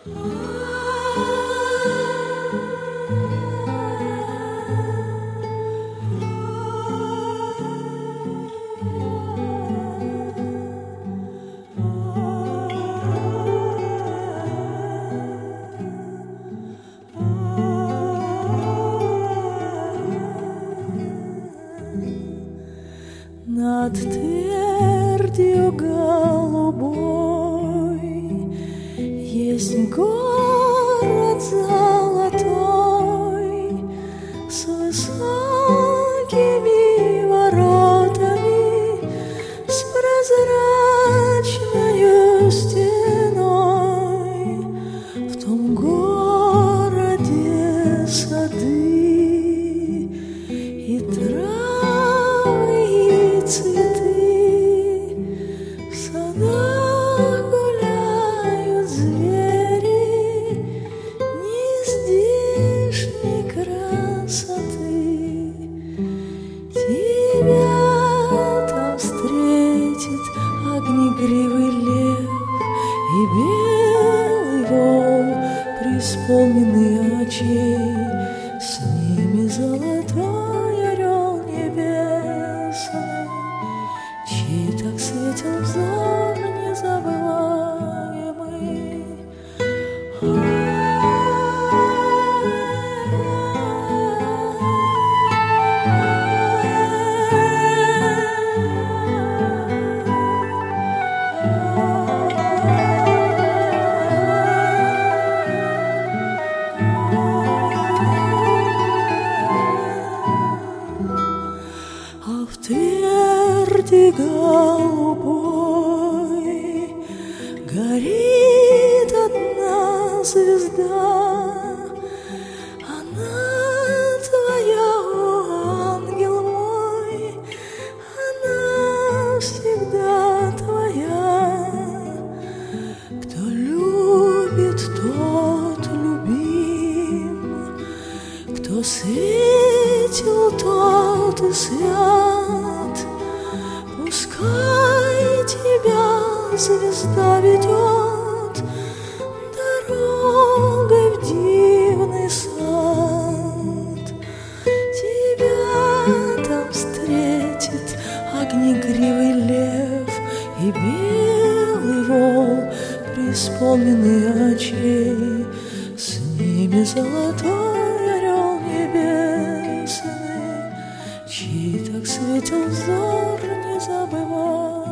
Над твердью голубой есть город золотой с высокими воротами, с прозрачною стеной. В том городе сады и травы, и цветы, в садах гуляют звери нездешней красоты. Тебя там встретит огнегривый лев и белый вол, преисполненный очей, с ними золотой орел небесный, чей так светил взор незабываемый. А в тверди голубой горит одна звезда. Она твоя, о ангел мой, она всегда твоя. Кто любит, тот любим, кто светил, тот и свят. Пускай тебя звезда ведет дорогой в дивный сад. Тебя там встретит огнегривый лев и белый вол, преисполненный очей, с ними золотой орел небесный, чей так светил взор незабываемый.